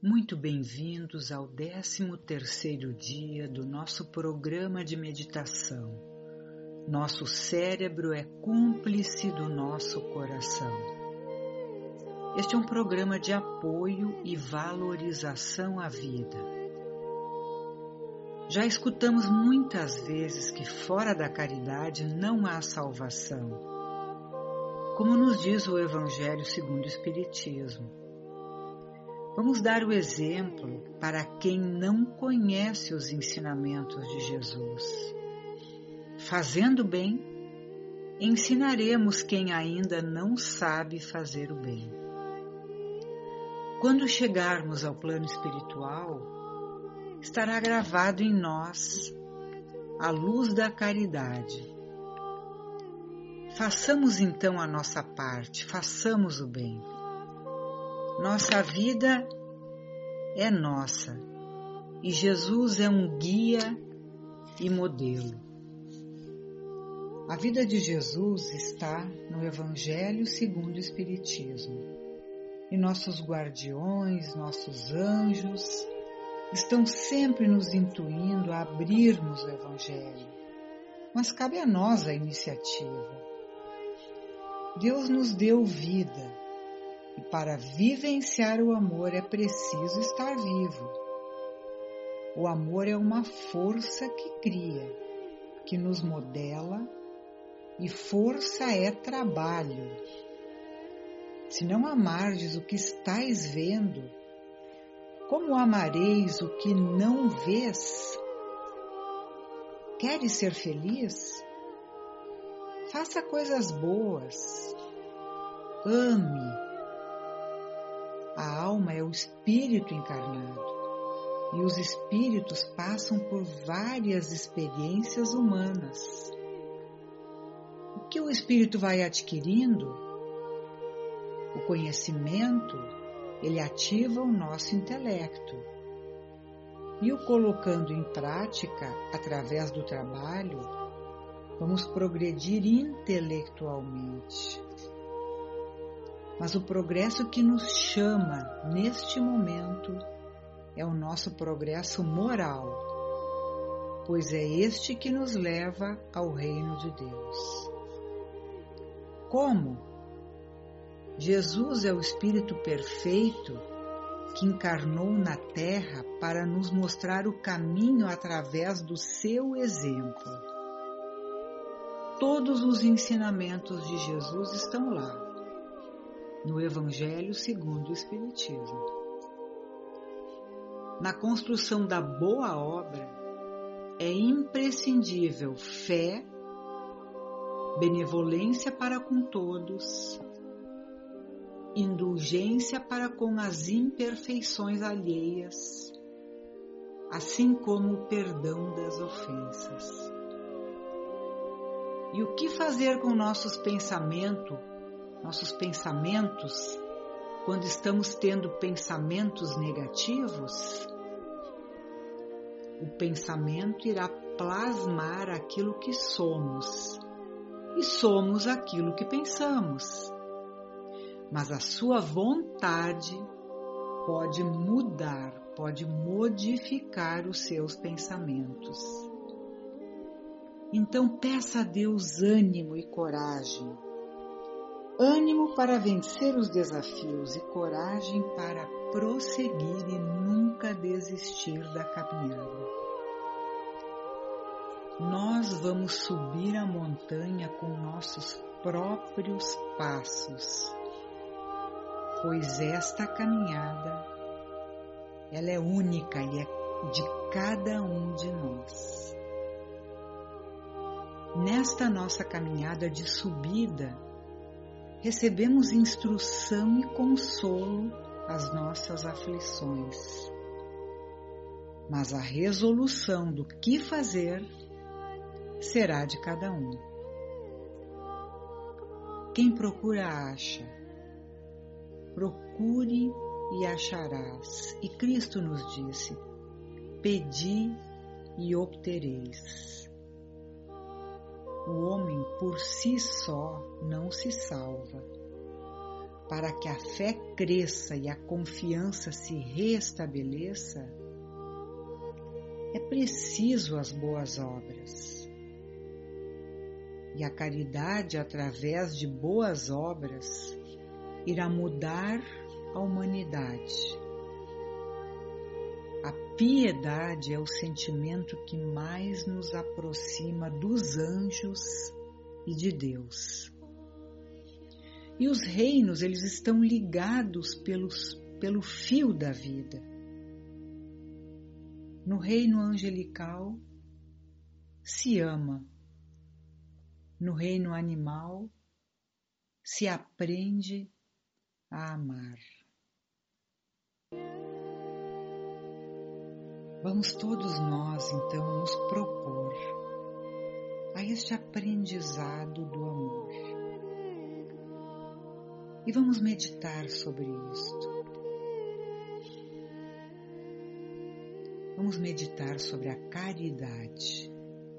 Muito bem-vindos ao 13º dia do nosso programa de meditação. Nosso cérebro é cúmplice do nosso coração. Este é um programa de apoio e valorização à vida. Já escutamos muitas vezes que fora da caridade não há salvação, como nos diz o Evangelho segundo o Espiritismo. Vamos dar o exemplo para quem não conhece os ensinamentos de Jesus. Fazendo bem, ensinaremos quem ainda não sabe fazer o bem. Quando chegarmos ao plano espiritual, estará gravado em nós a luz da caridade. Façamos então a nossa parte, façamos o bem. Nossa vida é nossa e Jesus é um guia e modelo. A vida de Jesus está no Evangelho segundo o Espiritismo e nossos guardiões, nossos anjos estão sempre nos intuindo a abrirmos o Evangelho, mas cabe a nós a iniciativa. Deus nos deu vida. E para vivenciar o amor é preciso estar vivo. O amor é uma força que cria, que nos modela, e força é trabalho. Se não amardes o que estais vendo, como amareis o que não vês? Queres ser feliz? Faça coisas boas. Ame. A alma é o espírito encarnado e os espíritos passam por várias experiências humanas. O que o espírito vai adquirindo? O conhecimento, ele ativa o nosso intelecto e o colocando em prática através do trabalho, vamos progredir intelectualmente. Mas o progresso que nos chama neste momento é o nosso progresso moral, pois é este que nos leva ao reino de Deus. Como? Jesus é o Espírito perfeito que encarnou na Terra para nos mostrar o caminho através do seu exemplo. Todos os ensinamentos de Jesus estão lá, no Evangelho segundo o Espiritismo. Na construção da boa obra, é imprescindível fé, benevolência para com todos, indulgência para com as imperfeições alheias, assim como o perdão das ofensas. E o que fazer com nossos pensamentos, quando estamos tendo pensamentos negativos? O pensamento irá plasmar aquilo que somos, e somos aquilo que pensamos. Mas a sua vontade pode mudar, pode modificar os seus pensamentos. Então peça a Deus ânimo e coragem. Ânimo para vencer os desafios e coragem para prosseguir e nunca desistir da caminhada. Nós vamos subir a montanha com nossos próprios passos, pois esta caminhada, ela é única e é de cada um de nós. Nesta nossa caminhada de subida, recebemos instrução e consolo às nossas aflições. Mas a resolução do que fazer será de cada um. Quem procura acha. Procure e acharás. E Cristo nos disse: pedi e obtereis. O homem por si só não se salva. para que a fé cresça e a confiança se restabeleça, é preciso as boas obras. E a caridade, através de boas obras, irá mudar a humanidade. A piedade é o sentimento que mais nos aproxima dos anjos e de Deus. E os reinos, eles estão ligados pelo fio da vida. No reino angelical, se ama. No reino animal, se aprende a amar. Vamos todos nós, então, nos propor a este aprendizado do amor. E vamos meditar sobre isto. Vamos meditar sobre a caridade.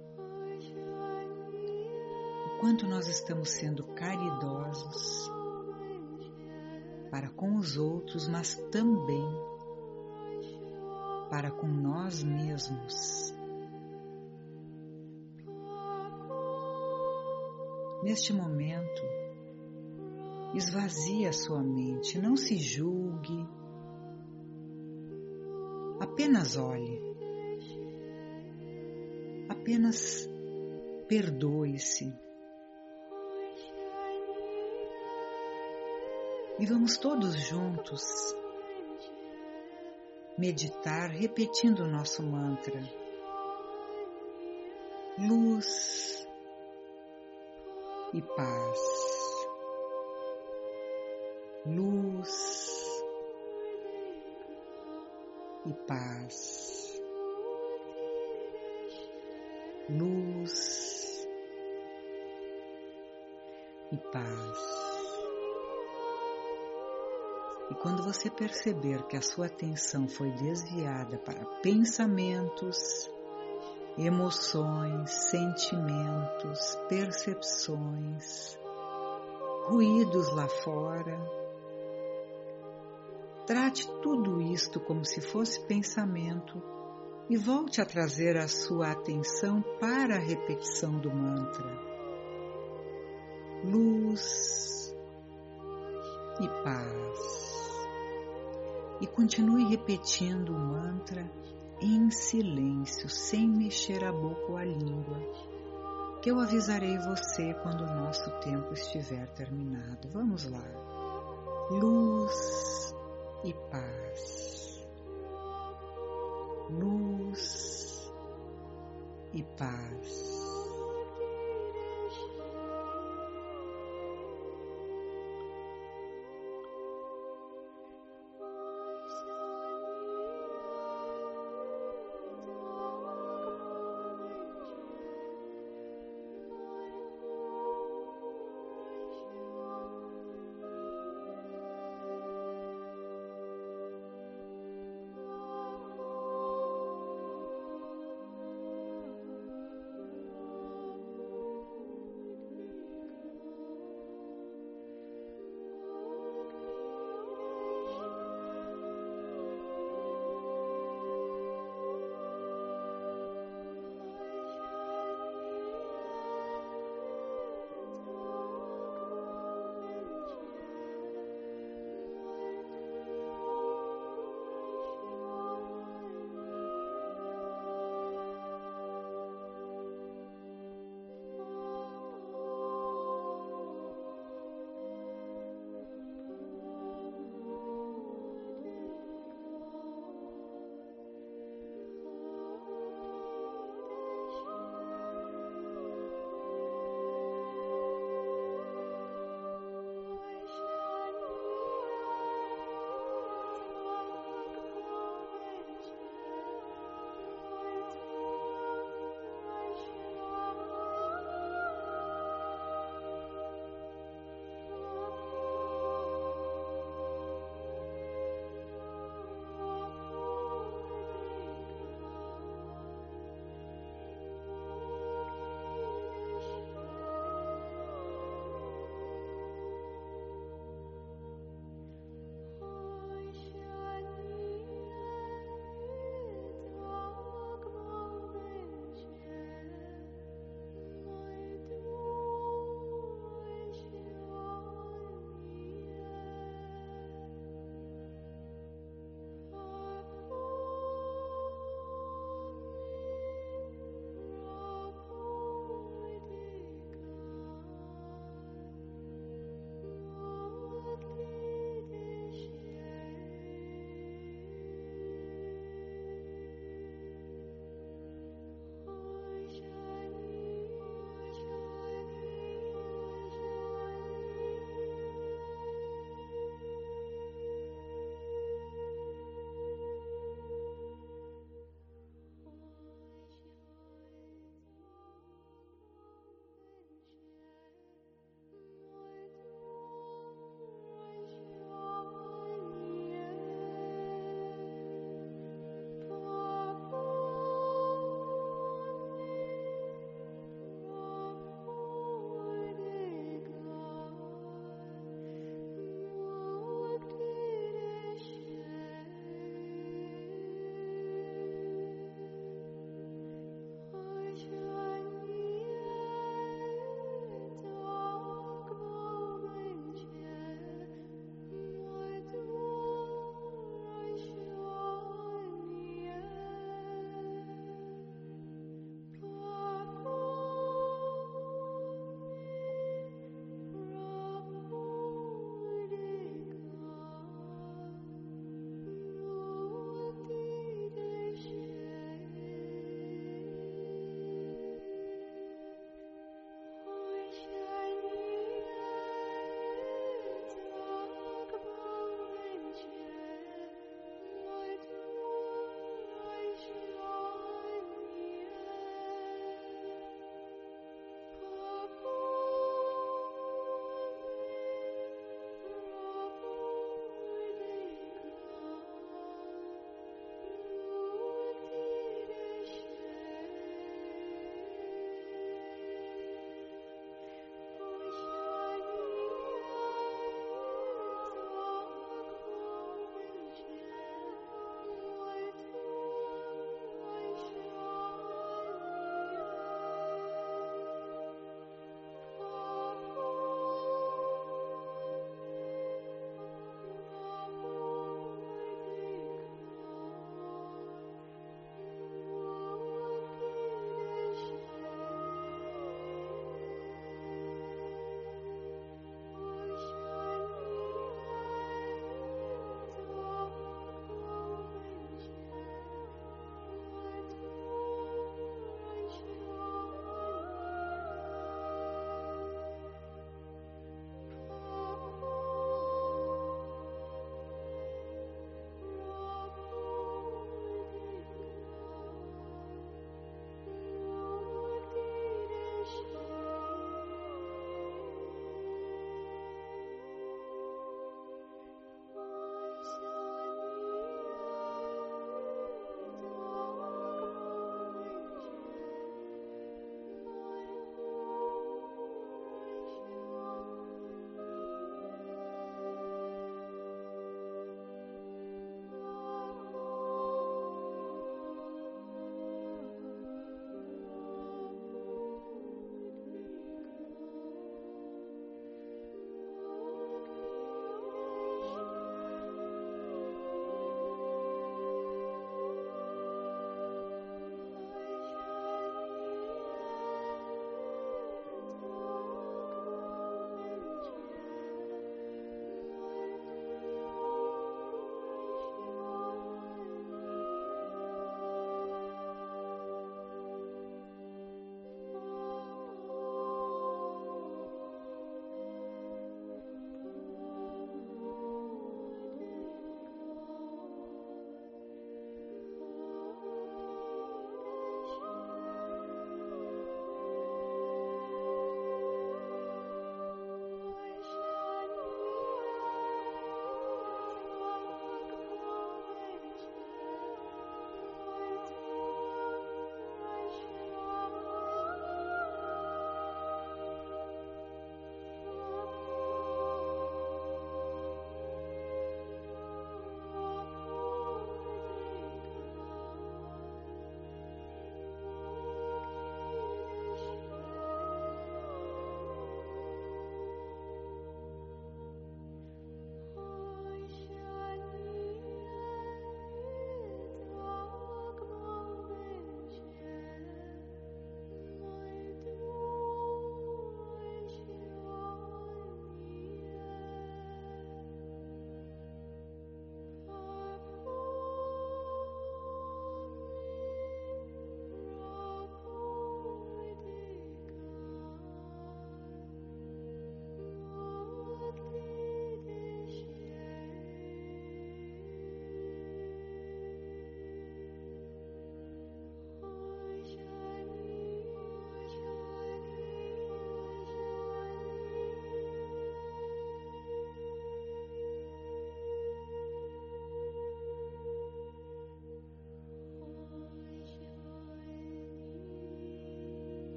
O quanto nós estamos sendo caridosos para com os outros, mas também para com nós mesmos. Neste momento, esvazie a sua mente, não se julgue, apenas olhe, apenas perdoe-se. E vamos todos juntos meditar repetindo o nosso mantra. Luz e paz. Luz e paz. Luz e paz. E quando você perceber que a sua atenção foi desviada para pensamentos, emoções, sentimentos, percepções, ruídos lá fora, trate tudo isto como se fosse pensamento e volte a trazer a sua atenção para a repetição do mantra. Luz e paz. E continue repetindo o mantra em silêncio, sem mexer a boca ou a língua, que eu avisarei você quando o nosso tempo estiver terminado. Vamos lá. Luz e paz. Luz e paz.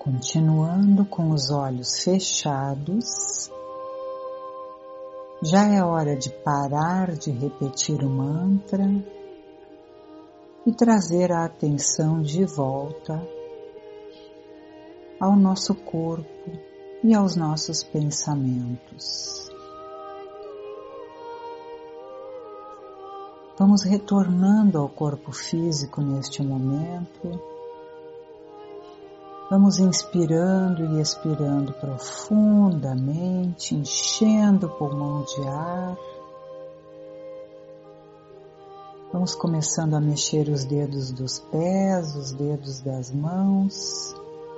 Continuando com os olhos fechados, já é hora de parar de repetir o mantra e trazer a atenção de volta ao nosso corpo e aos nossos pensamentos. Vamos retornando ao corpo físico neste momento. Vamos inspirando e expirando profundamente, enchendo o pulmão de ar. Vamos começando a mexer os dedos dos pés, os dedos das mãos.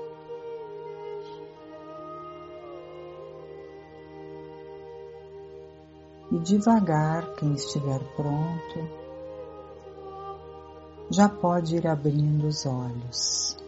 E devagar, quem estiver pronto, já pode ir abrindo os olhos.